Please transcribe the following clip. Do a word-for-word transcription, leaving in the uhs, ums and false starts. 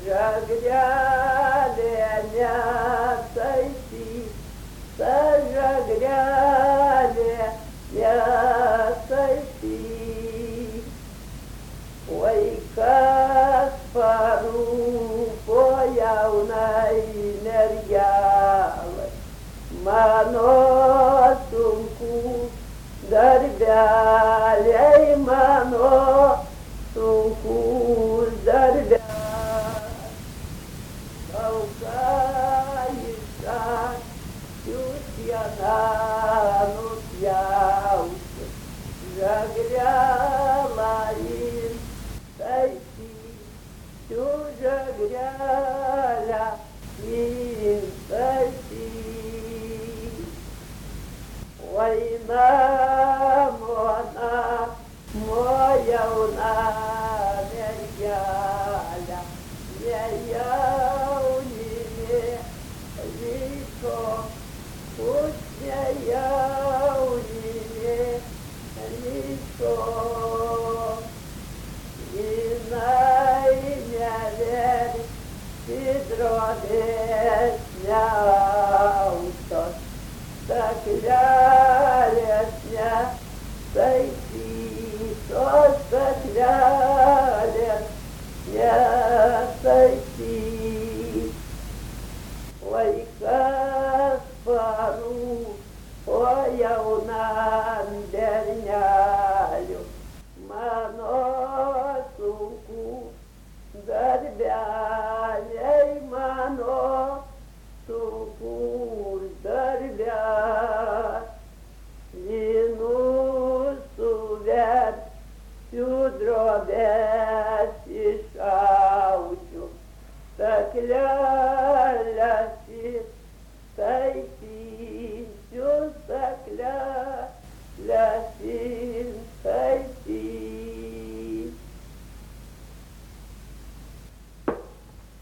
žagrelė netaisyta, žagrelė netaisyta. Vaikas parūpo jaunai mergelai, mano sunku darbeliai, mano sunkus darbeliai. Sauga išsakiu sieną nupjausiu, žagrelą taisysiu, žagrelę taisysiu. Oi namo, namo jauna mergelė, nejaunimė liko, pusė jaunimė liko. Jinai neversi drobės neaustos, staklelės netaisytos, staklelės netaisytos.